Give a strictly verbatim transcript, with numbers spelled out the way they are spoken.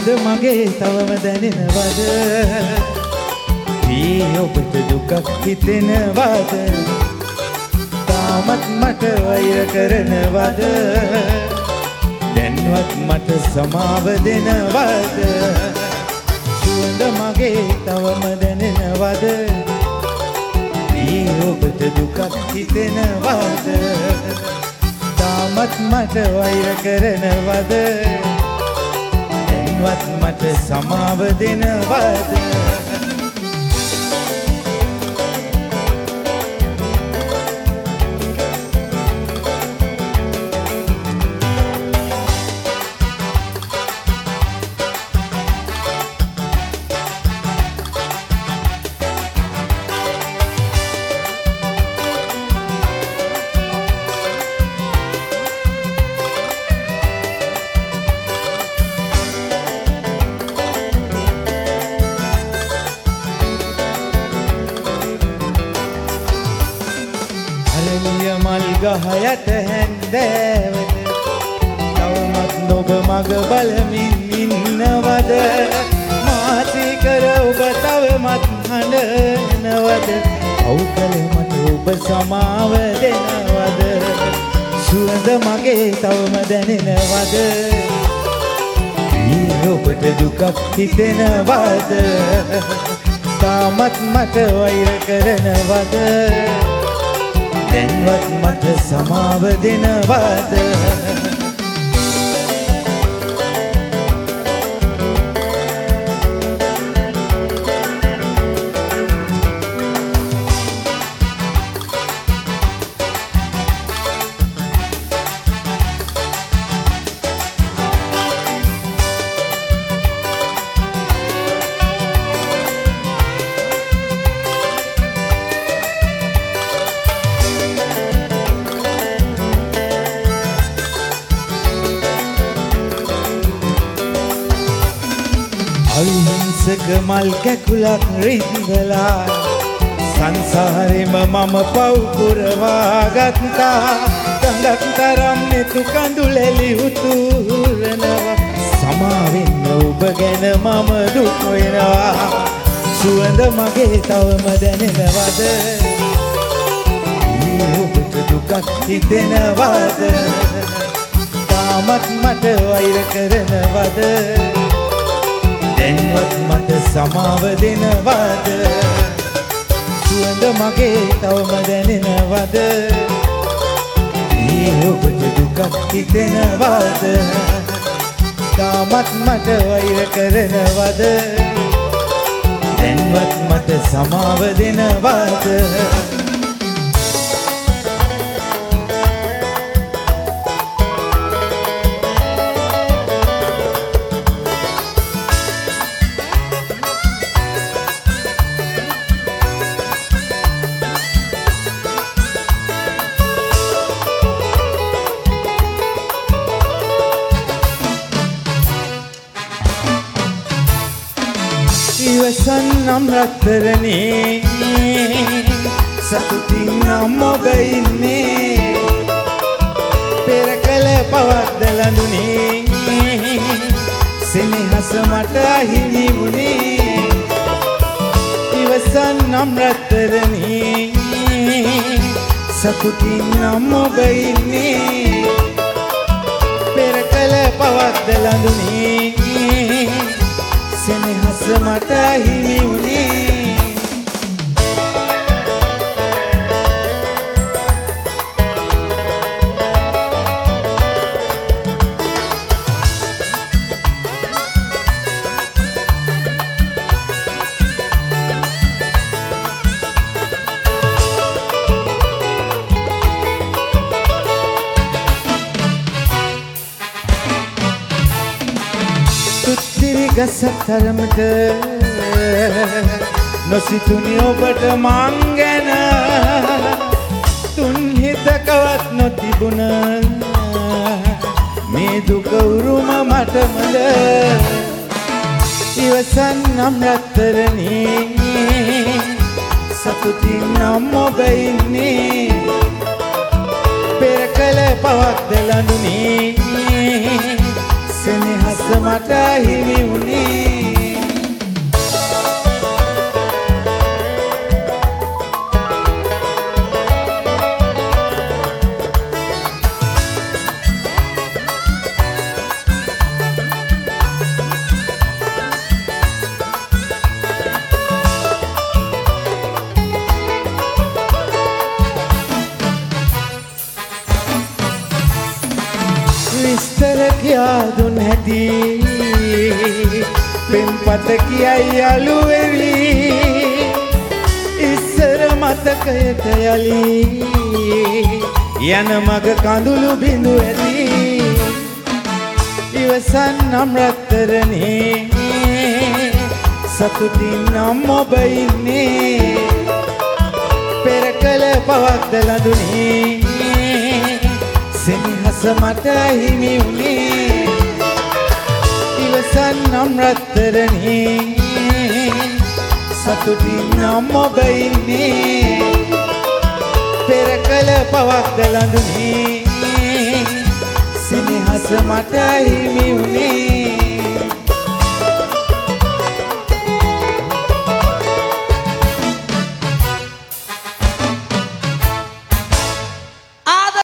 මගේ තවම දැනෙනවද මේ ඔබට දුකක් හිතෙනවද තාමත් මට වෛර කරනවද දැන්වත් මට සමාව දෙනවද සුවඳ මගේ තවම දැනෙනවද මේ ඔබට දුකක් හිතෙනවද තාමත් මට වෛර කරනවද දැන්වත් මට සමාව දෙනවද ගහයට හැන්දෑවට තවමත් නොබ මග බලමින් ඉන්නවද මාසී කර ඔබ තවමත් හඬනවද ඔව් කල මට ඔබ සමාව දෙනවද සුවඳ මගේ තවම දැනෙනවද මේ ඔබට දුකක් හිතෙනවද තාමත් මට වෛර කරනවද දැන්වත් මට සමාව දෙනවද අවිහිංසක මල් කැකුලක් රිංගලා සංසාරෙම මම පව් පුරවා ගත්තා ගඟක් තරම් නෙතු කඳුලෙලි උතුරනවා සමාවෙන්න ඔබ ගැන මම දුක් වෙනවා සුවඳ මගේ තවම දැනෙනවද ඔබට දුකක් හිතෙනවද තාමත් මට වෛර කරනවද දැන්වත් මට සමාව දෙනවද සුවඳ මගේ තවම දැනෙනවද මේ ඔබට දුකක් හිතෙනවද තාමත් මට වෛර කරනවද දැන්වත් මට සමාව දෙනවද ඉවසන්නම් රත්තරනේ සතුටින් නම් ඔබ ඉන්නේ පෙර කල පවත් දලඳුනේ සෙනෙහස මට අහිමි වුණේ ඉවසන්නම් රත්තරනේ සතුටින් නම් ඔබ ඉන්නේ පෙර කල පවත් දලඳුනේ සෙනෙහස මට අහිමි වුණේ ගසක් තරමට නොසිතුනි ඔබට මං ගැන තුන් හිතකවත් නොතිබුණ මේ දුක උරුම මටමද ඉවසන්නම් රත්තරනේ සතුටින් නම් ඔබ ඉන්නේ පෙර කල පවක් දලඳුනේ සෙනෙහස මට හිමි වුණේ විස්තර කියා දුන් හැටි පෙම්පත කියයි අලුවෙවි ඉස්සර මතකයට යලි යන මග කඳුළු බිඳු ඇති ඉවසන්නම් රත්තරනේ සතුටින් නම් ඔබ ඉන්නේ පෙර කළ පවක් ද ලඳුනේ සෙනෙහස මට හිමි වුණේ ඉවසන්නම් රත්තරනේ සතුටින් නම් ඔබ ඉන්නේ පෙර කළ පවක් ද ලඳුනේ සෙනෙහස මට හිමි වුණේ